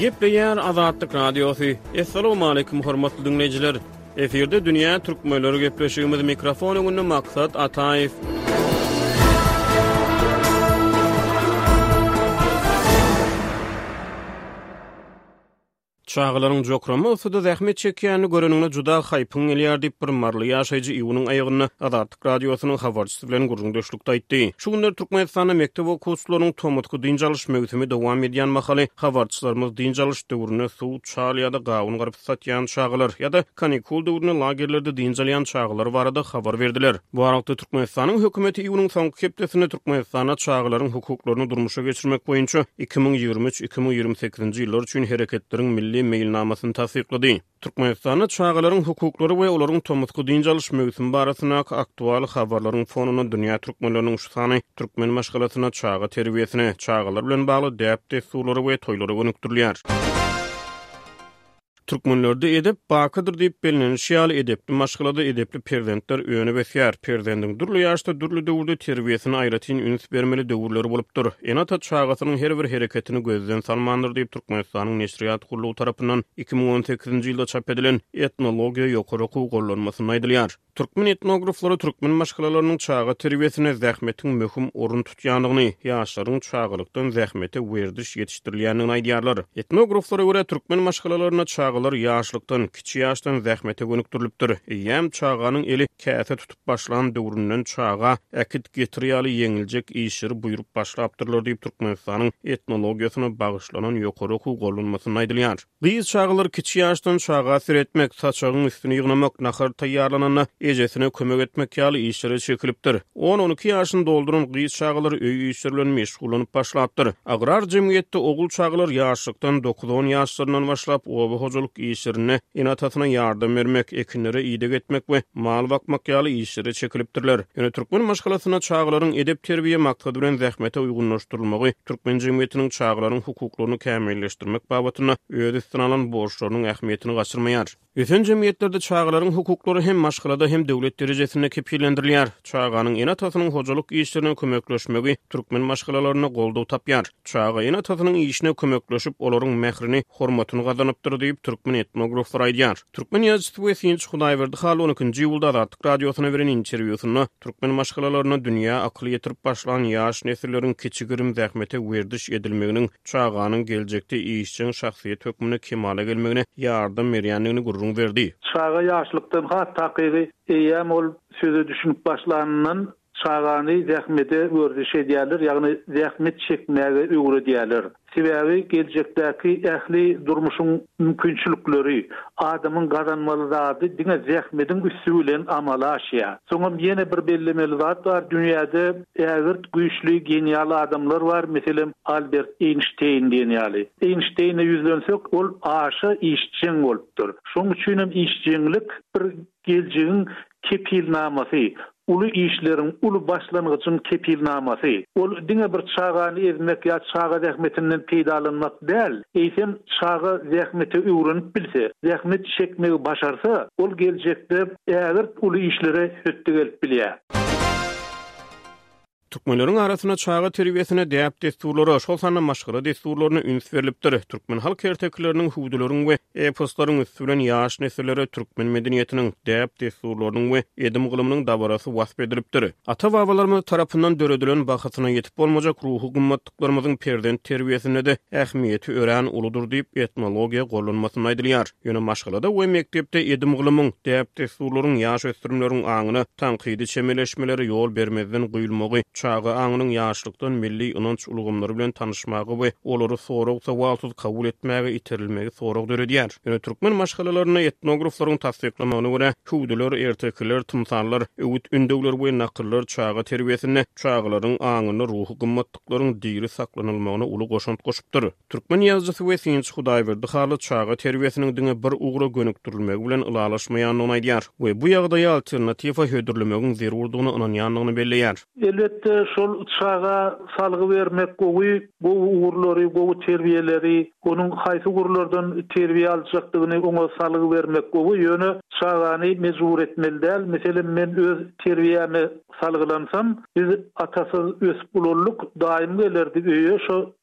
Gepleýär Azatlyk Radiosu. Assalamu alaykum hormatly dinleyijiler. Eferde dünýä türkmenleri gepleşigimiz mikrofon öňünde maksat Ataýew. Çağlaryň jokramy usuda zähmet çekýäni görenine juda haýpyň elýär diýip bir marly ýaşaýjy iwunyň aýagyny Azatlyk Radiosynyň habarçysy bilen gurulmuşlukda aýtdy. Şu günler Türkmenistanda mektep okuwçylarynyň tomutky dynjalyş mewsimi dowam edýän mahaly habarçylarymyz dynjalyş döwrüne suw çal ýa-da gawyny garyp satýan çağlar ýa-da kanikul döwrüne lagerlerde dynjalýan çağlar barada habar berdiler. Bu arada Türkmenistanyň hökümeti iwunyň soňky hepdesinde Türkmenistana çağlaryň hukuklaryny durmuşa geçirmek boýunça 2023-2028 ýyllar üçin hereketleriň milli meýilnamasyny tasdiqlady. Türkmenistana çağlaryň hukuklary we olaryň tomutky dynjalyş mewsimi barasyna aktual habarlaryň fonuna dünýä türkmenleriniň şu sany türkmen maşgalasyna çağa terbiýesine, çağlar bilen bagly däpde suwlary we toýlary gönükdirýär. Türkmenlerde edep bakadyr diýip bilinen şiýaly edepli maşgalada edepli perzentler öňe besýär. Perzendiň durly ýaşda durly döwürde terbiýesine aýratyn üns bermeli döwürleri bolupdyr. Enata çağasynyň her bir hereketini gözden salmandyr diýip Türkmenistanyň Neşriýat Gurulugy tarapyndan 2018-nji ýylda çap edilen etnologiýa ýokary hukuky gollanmasyny aýdylýar. Türkmen etnograflary türkmen maşgalalarynyň çağa terbiýesine zähmetiň möhüm orun tutýanyny, ýaşlaryň çağalykdan zähmete werdiş ýetişdirilýänini aýdýarlar. Etnograflara görä türkmen maşgalalaryna çağalar ýaşlykdan, kiçi ýaşdan zähmete gönükdirilipdir. Ýem çağanyň eli käse tutup başlan döwründen çağa äkit getirýäli ýeňiljek işleri buýrup başlapdyrlar diýip Türkmenistanyň etnologiýasyna bagyşlanan ýokary hukuky gollanmasyny aýdylýar. Gyz çağalar kiçi ýaşdan çağa siretmek, saçagyň üstüne ýygnamak, nahar taýýarlanana ejesine kömek etmek ýaly işleri çekilipdir. 10-12 ýaşyny dolduran gyz çağalar öý işleri bilen meşgulanyp başlapdyr. Agrar jemgyýetde ogul çağalar ýaşlykdan 9-10 ýaşlaryndan başlap oba hojalyk işlerine inatasyna ýardam bermek, ekinlere iýdek etmek we mal bakmak ýaly işleri çekilipdirler. Ýöne türkmen maşgalasyna çağlaryň edep terbiýe maksady bilen zähmete uýgunlaşdyrylmagy, türkmen jemgyýetiniň çağlaryň hukuklaryny kämilleşdirmek babatyna öz üstüne alan borçlarynyň ähmiýetini gaçyrmaýar. Ýeten jemgyýetlerde çağlaryň hukuklary hem maşgalada hem döwlet derejesinde kepillendirilýär. Çağanyň enatasynyň hojalyk işlerine kömekleşmegi türkmen maşgalalaryna goldaw tapýar. Çağa enatasynyň işine kömekleşip olaryň mehrini, hormatyny gazanypdyr diýip türkmen etnograflar aýdýar. Türkmen ýazgysy we Sinç Hudaýberdi haly 12-nji ýylda Azatlyk Radiosyna beren interwýusyny türkmen maşgalalaryna dünýä akly ýetirip başlan ýaş nesilleriň keçigirim zähmete werdiş edilmeginiň çağanyň geljekde işçiň şahsyýet hökmüne kemale gelmegine ýardam berýändigini gurrun berdi. Çağa ýaşlykdan hatda takygy eýem ol söze düşünüp başlananyň çağany zähmete werdiş edýärler, ýagny zähmet çekmäge öwre diýerler. Sebäbi geljekdäki ähli durmuşyň mümkinçilikleri, adamyň gazanmaly zady diňe zähmetiň üstü bilen amala aşýar. Soňra ýene bir bellemeli zat bar, dünýäde ägirt güýçli genial adamlar bar, meselem Albert Einstein diýenýäli. Einstein'e ýüzlensek, ol aşy işçiň bolupdyr. Şoň üçin hem işçiňlik bir geljegiň kepilnamasy, ulu işlerin ulu başlangıçın kepilnamasy. Ol diňe bir çağany ezmek ýa çağa zähmetinden peýdalanmak däl. Eýsem çağa zähmeti öwrenip bilse, zähmet çekmegi başarsa, ol geljekde ägirt ulu işlere hötde gelip bilýär. Türkmenleriň arasyna çağa terbiýesine däp desturlary, şol sany maşgala desturlaryna üns berilipdir. Türkmen halk ertekleriniň hudularyň we eposlaryň üstü bilen ýaş nesillere türkmen medeniýetiniň däp desturlarynyň we edim gylymynyň dabarasy wasp edilipdir. Ata-babalarymyz tarapyndan döredilen bahasyna ýetip bolmajak ruhy gymmatlyklarynyň perzent terbiýesine de ähmiýeti ören uludur diýip etnologiýa gollanmasyny aýdylýar. Ýöne maşgalada we mektepde edim gylymyň däp desturlaryň ýaş ösdürümleriň aňyna tanqidi çemeleşmeleri ýol bermezden guýulmagy, çağa aňynyň ýaşlykdan milli ynanç ulgamlary bilen tanışmagy we olary sorag sowalsuz kabul etmäge iterilmegi sorag döredýär. Ýöne türkmen maşgalalaryna etnograflaryň tasdiklamagyna görä, hudular, ertekler, tymsallar, öwüt ündewler we nakyllar çağa terbiýesine, çağlaryň aňyny ruhy gymmatlyklaryň diýri saklanylmagyna uly goşant goşupdyr. Türkmen ýazgysy we Sinç Hudaýberdi haly çağa terbiýesiniň diňe bir ugra gönükdirilmegi bilen ylalaşmaýanyny aýdýar we bu ýagdaýa alternativa hödürlemegiň zerurdygyny ynanýanlygyny belleýär. Elbette şol çağa salgy bermek gowy, bu uğurlary, bu terbiýeleri, onuň haýsy uğurlardan terbiýe aljakdygyny oňa salgy bermek gowy ýöne çağany mejbur etmeli däl. Meselem men öz terbiýämi salgylansam, biz atasy ösüp bolurluk daim gelerdi öýe, şo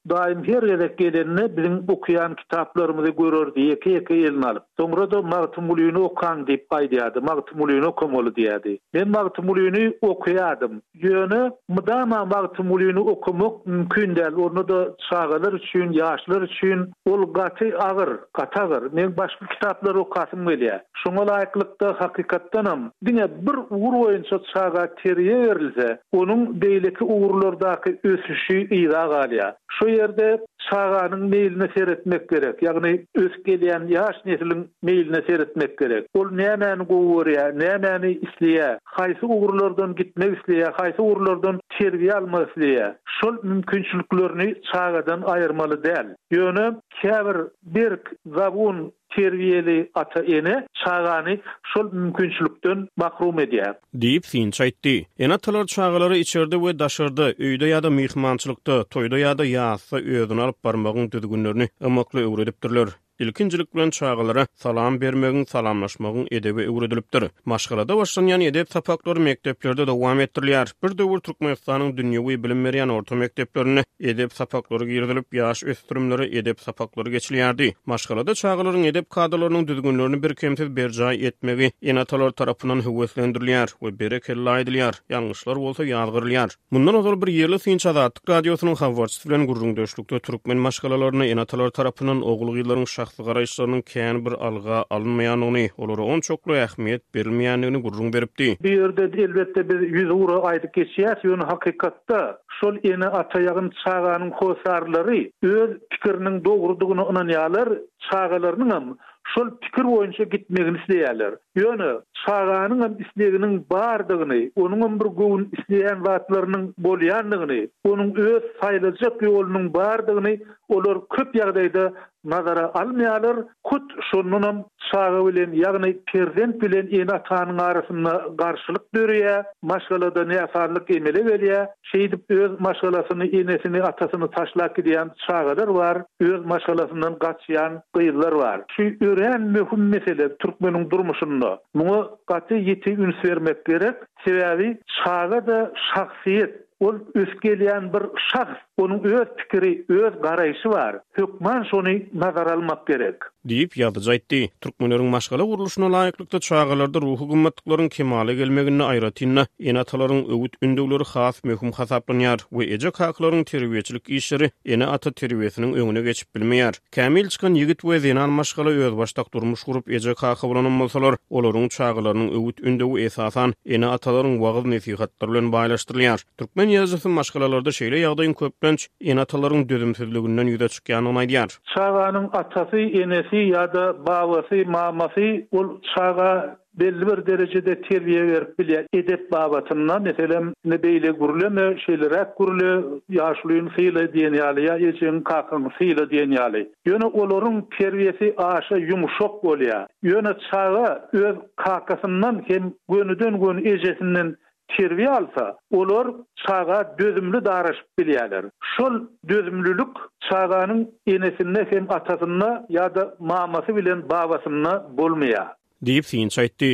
daim her yere gelenine bizim okuyan kitaplarımızı görür diye eke elini alıp. Sonra da Magtumuluyunu okan deyip aydiyadı. Magtumuluyunu okumalı diyadi. Ben Magtumuluyunu okuyadım. Yönü mıdama Magtumuluyunu okumak mümkün değil. Onu da çağlar için, yaşlar için ol gatı ağır, katağır. Men başka kitapları okasım geliyor. Şuna layıklıkta hakikattanım. Dine bir uğur oyunca çağa teriye verilse, onun beyleki uğurlardaki ösüşü iyra galya. Şu yerde çağanın meyline seyretmek gerek. Yani öskeleyen yaş neslin meyline seyretmek gerek. Ol nämäni goýurýar, nämäni isleýär, haýsy uğurlardan gitmek isleýär, haýsy uğurlardan terbiýe almak isleýär. Şol mümkinçiliklerini çağadan ayırmalı däl. Ýöne käbir bir zabun terbiyeli ata ene çağany şol mümkinçilikden mahrum edýär. Diýip finç aýtdy. Enatalar çağalary içerde we daşarda, öýde ýa-da mehmançylykda, toýda ýa-da ýatsa özüni alyp barmagyň düzgünlerini ömekli öwredipdirler. İlkinjilik bilen çağalara salam bermegiň, salamlaşmagyň edebi öwredilipdir. Maşgalada başlanýan edep sapaklary mekdeplerde dowam etdirilýär. Bir döwür Türkmenistanyň dünýäwi bilim berýän orta mekdeplerini edep sapaklary girdilip, ýaş ösdürümleri edep sapaklary geçilýärdi. Maşgalada çağalaryň edep kadrlarynyň düzgünlerini bir kemsiz berjay etmegi enatalar tarapyndan höweslendirilýär we bereketli aýdylýar. Ýalňyşlar bolsa ýazgyrylýar. Mundan öňe bir ýerli Finç Azatlyk radiosynyň habarçysy bilen gurrundaşlykda türkmen maşgalalaryny enatalar tarapyndan ogulgylaryň şahsy garaýşlarynyň kän bir alga alınmaýanyny, olara on çoklu ähmiýet berilmeýändigini gurrun beripdi. Bir yerde elbette bir 100 uğra aýdyp geçýär, ýöne hakykatda şol ene ataýagyn çağanyň hosarlary öz pikiriniň dogrudygyny inanýarlar, çağalarynyň şol pikir boýunça gitmegini isleýärler. Ýöne çağanyň isleginiň bardygyny, onuň bir goýun isleýän watlarynyň bolýandygyny, onuň öz saýlajak ýolunyň bardygyny olar köp ýagdaýda nazara almaýarlar. Kut şonunam çağa bilen, ýagny prezident bilen ene atanyň arasynda garşylyk berýär, maşgalada näsarlyk emele berýär. Şeýdip öz maşgalasyny, enesini, atasyny taşlap gidýän çağalar bar, öz maşgalasyndan gaçýan gyýylar bar. Şu ören möhüm mesele türkmeniň durmuşynda. Muňa gaty ýeti üns bermek gerek. Sebäbi çağa da şahsiýet, ol öskelýän bir şahs, onuň öz pikiri, öz garaýşy bar. Hökman şonu nazara almak gerek. Diýip ýazyjy aýtdy. Türkmenleriň maşgala guruluşyna laýyklykda çağalarda ruhy gymmatlyklaryň kemale gelmegini aýratyna enatalaryň öwüt ündegleri has möhüm hasaplanýar we ejek haklaryň terbiýeçilik işleri ene ata terbiýesiniň öňüne geçip bilmeýär. Kämil çykan ýigit we zenan maşgala öz başdak durmuş gurup ejek hakly bilen bolsalar, olaryň çağalarynyň öwüt ündegi esasan ene atalaryň wagyz nesihatlary bilen baýlaşdyrylýar. Türkmen ýazgy maşgalalarda şeýle ýagdaýyň köplenç ene atalaryň dözümsizliginden ýüze çykýanyny aýdýar. Çağanyň atasy, enesi ýa-da babasy, mamasy ol çağa belli bir derecede terbiýe berip bilýär. Edep babatyndan meselem ne beýle gurulmy, şeýlerek guruly, ýaşlyň syýla diýen ýaly, ýa-da kakyň syýla diýen ýaly. Ýöne olaryň terbiýesi aşa ýumşak bolýar. Ýöne çağa öz kakasyndan hem gönüden gön ejesinden terbiýe alsa, olar çağa dözümli daraşyp bilýärler. Şol dözümlülük çağanyň enesinde hem atasynda ýa-da mamasy bilen babasynda bolmaýar. Diýip finç aýtdy.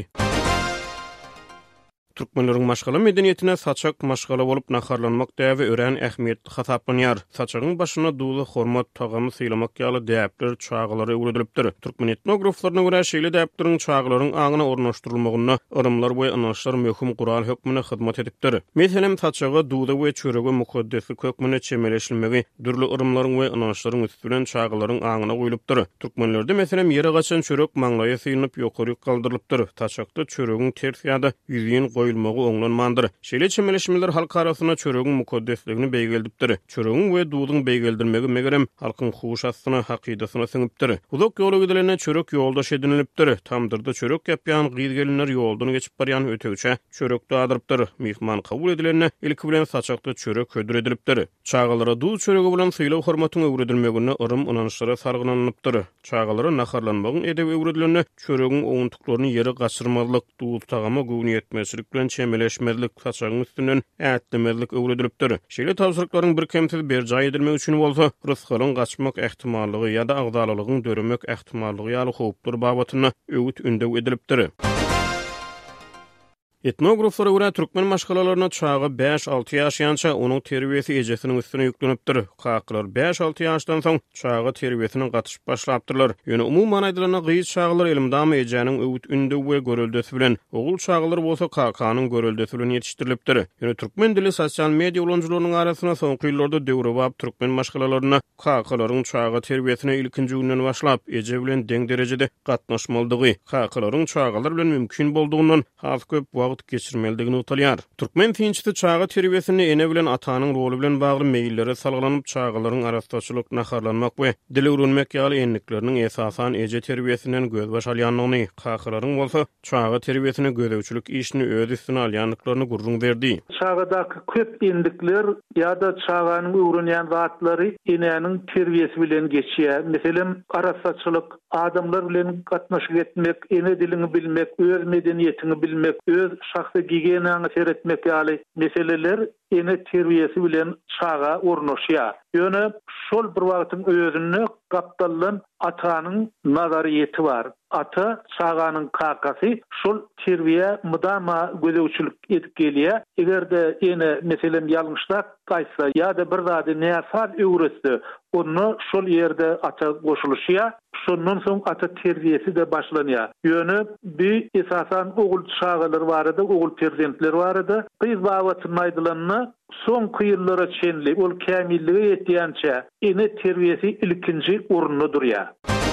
Türkmenleriň maşgala medeniýetine saçak maşgala bolup naharlanmak däbi ören ähmiýetli hasaplanýar. Saçagyň başyna duýly hormat tagamy sylamak ýaly däpler çağalary öwredilipdir. Türkmen etnograflaryna görä şeýle däplerin çağalaryň aňyna ornaşdyrylmagyna yrymlar we anaşlar möhüm gural hökmüne hyzmat edipdir. Meselem saçaga duýda we çörege mukaddesli hökmüne çemeleşilmegi dürli yrymlaryň we anaşlaryň üstünden çağalaryň aňyna goýulypdyr. Türkmenlerde meselem ýere gaçan çörek maňlaýa synyp ýokary galdyrylypdyr. Saçakda çöregiň ters ýa-da ýüzüň goýulmagy oňlanmandyr. Şeýle çemeleşmeler halk arasynda çöregiň mukaddesligini beýgeldipdir. Çöregiň we duýdyň beýgeldirmegi megerem halkyň huşasyna, hakydasyna siňipdir. Uzak ýola gidilene çörek ýoldaş edinilipdir. Tamdyrda çörek ýapýan gyýdgelinler ýoldan geçip barýan ötegiçe çörek daýdyrypdyr. Mehman kabul edilene ilki bilen saçakda çörek hödür edilipdir. Çağalara duýdy çöregi bilen syýlaw hormatyň öwredilmegine yrym ynançlara sargynanypdyr. Çağalara naharlanmagyň edebi öwredilene çöregiň oňuntuklaryny ýere gaçyrmalyk, duýdy tagama göwni etmezlik bilen çemeleşmezlik, saçagyň üstünden ätlemezlik öwredilipdir. Şeýle tapşyryklaryň bir kemsiz berjay edilmegi üçin bolsa, rızkyň gaçmak ähtimallygy ýa-da agdalylygyň döremek ähtimallygy ýaly howplar babatyna öwüt ündeg edilipdir. Etnograflara göre Türkmen maşgalalarına çağı 5-6 yaşayança onun terbiyesi ejesinin üstüne yüklenipdir. Kaklar 5-6 yaşdan soň çağı terbiyesine gatyşyp başlapdyrlar. Ýöne umumyň aýdylana gyýyş çağlar elimdama ejenin öwüt ünde we görüldesi bilen, ogul çağlar bolsa kakanyň görüldesi bilen ýetişdirilipdir. Ýöne türkmen dili sosial media ulanjylarynyň arasyna soňky ýyllarda döwre türkmen maşgalalarına kakalaryň çağı terbiyesine ilkinji günden başlap eje bilen deň derejede gatnaşmaldygy, kakalaryň çağlar bilen mümkin boldugyny has köp wagt geçirmeligini utalýar. Türkmen tinçli çağı terbiyesini ene bilen atanyň rolu bilen bagly meýillere salgylanyp çağlaryň arastaçylyk naharlanmak we dil öwrenmek ýaly enlikleriniň esasan eje terbiyesinden göz baş alýanlygyny, kakalaryň bolsa çağı terbiyesine gödäwçilik işini öz üstüne alýanlyklaryny gurrun berdi. Çağdaky köp endikler ýa-da çağanyň öwrenýän zatlary enenin terbiyesi bilen geçýär. Meselem arastaçylyk, adamlar bilen gatnaşyk etmek, ene dilini bilmek, öz medeniýetini bilmek, öz şahsy gigiyenany seretmek ýaly meseleler ene terbiyesi bilen çağa urnaşýar. Ýöne şol bir wagtyň özüne gapdalan atanyň nazariýeti bar. Ata çağanyň kakasy şol terbiýe mudama gödäwçilik edip gelýär. Egerde ene meselem ýalňyşlap gaýsa ýa-da bir zady näsat öwretse, onu şol ýerde ata goşulýar. Şondan soň ata terbiyesi de başlanýar. Ýöne bir esasan ogul çağlar barada, ogul prezidentler barada. Gyz bawatyny aýdylanyna soňky ýyllara çenli, ol kämillige ýetýänçe ene terbiyesi ilkinji orunda durýar.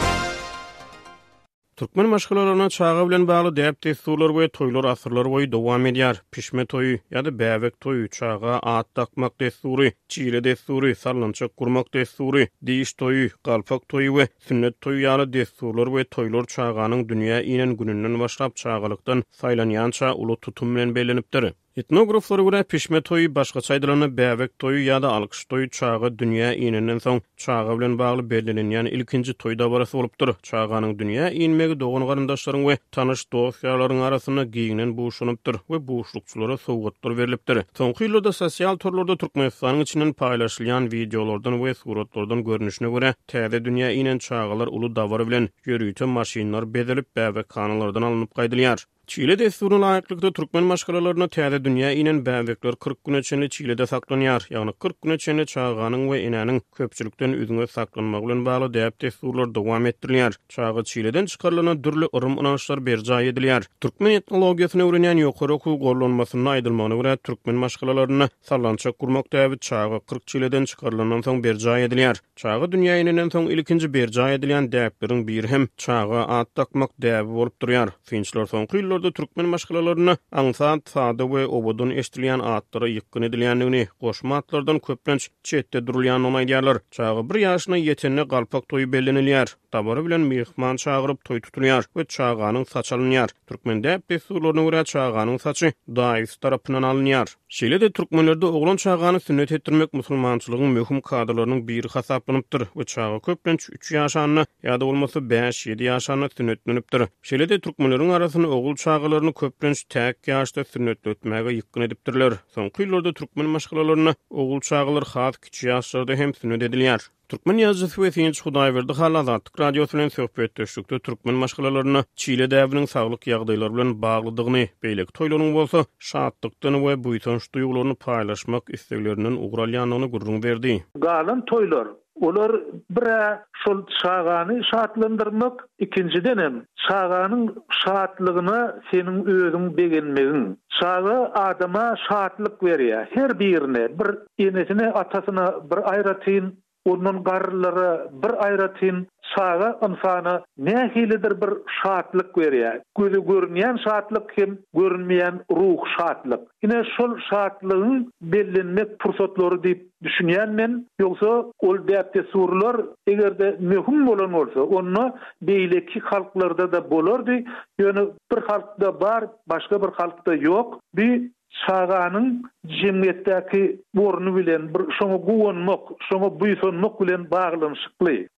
Türkmen maşgalaryna çağı bilen bagly däp desturlar we toýlar asyrlar boýy dowam edýär. Pişme toýu ýa-da bäwek toýu, çağa at takmak destury, çile destury, sarlançak gurmak destury, diýiş toýu, galpak toýu we sünnet toýu ýaly desturlar we toýlar çağanyň dünýä inen gününden başlap çağalykdan saýlanýança uly tutum bilen bellenipdir. Etnograflara göre pişme toyu başga çaýdylanyp bäwek toyu ýa-da alkyş toyu çağı dünýä ininden soň çağı bilen bagly bellenýän ilkinji toyda barasy bolupdyr. Çağanyň dünýä inmegi dogan garandaşlaryň we tanyş dostlaryň arasyna giňinen buşunypdyr we buşlukçylara sowgatlar berilipdir. Soňky ýyllarda sosial torlarda Türkmenistanyň içinden paýlaşylýan videolardan we suratlardan görnüşine göre täze dünýä inen çağlar uly dawar bilen ýörüýte maşinlar bedelip bäwek kanalardan alınıp gaýdylýar. Çile desturun laýyklykda Türkmen maşgalaryna täze dünýä inen bäwekler 40 gün içinde Çilede saklanýar. Ýagny 40 gün içinde çağanyň we enenin köpçülikden üzüňe saklanmagy bilen bagly däp desturlar dowam etdirilýär. Çağı Çileden çykarylan dürli ırym inançlar berja edilýär. Türkmen etnologiýasyny öwrenýän ýokary okuw gorlanmasyny aýdylmagyna görä Türkmen maşgalaryna sarlançak gurmak däbi çağı 40 Çileden çykarylandan soň berja edilýär. Çağı dünýä ininden soň ilkinji berja edilýän däpleriň biri hem çağı at takmak däbi bolup durýar. Finçler soňky Türkmen maşgalaryna aňsat, sada we obodun eşdilýän atlara ýykyn edilýändigini, goşma atlardan köplenç çetde durulýanyny aýdýarlar. Çağı 1 ýaşyna ýetende galpak toýu bellenilýär. Tabary bilen mehman çağıryp toý tutulýar we çağanyň saçy alınýar. Türkmende pesurlaryna görä çağanyň saçy daýys tarapyndan alınýar. Şeýle-de türkmenlerde oglan çağany sünnet etdirmek musulmançylygyň möhüm kadrlarynyň biri hasaplanypdyr we çağı köplenç 3 ýaşanyny ýa-da bolmasa 5-7 ýaşanyny sünnetlenipdir. Şeýle-de türkmenleriň arasyny ogul çağlaryny köplenç täk ýaşda sünnetletmäge ýykyn edipdirler. Soňky ýyllarda türkmen maşgalaryna ogul çağlar has kiçik ýaşlarda hem sünnet edilýär. Türkmen ýazgysy we Finç Hudaýberdi Halazatyk radiosu bilen söhbetdeşlikde türkmen maşgalaryna Çile däwriniň saglyk ýagdaýlary bilen baglydygyny, beýlek toýlaryň bolsa şatlykdan we buýtanç duýgularyny paýlaşmak isleglerinden ugralýanyny gurrun berdi. Galan toýlar olar bir şol çağany şatlandyrmak, ikinciden çağanyň şatlygyna seniň özüň begenmegiň. Çağı adama şatlyk berýär. Her birine bir enesine, atasyna bir aýratyn, onun garlary bir aýratyn, çağı insana nähilidir bir şatlyk berýär. Gözü görünýän şatlyk hem görünmeýän ruh şatlyk. Ine şol şatlygyň bellenmek pursatlary diýip düşünýänmen, ýogsa ol däpde surlar egerde möhüm bolan bolsa, onu beýleki halklarda da bolardy. Ýöne bir halkda bar, başga bir halkda ýok. Bir çağanyň jemgyýetdäki orny bilen bir şoňa guwonmak, şoňa buýsanmak bilen baglanyşykly.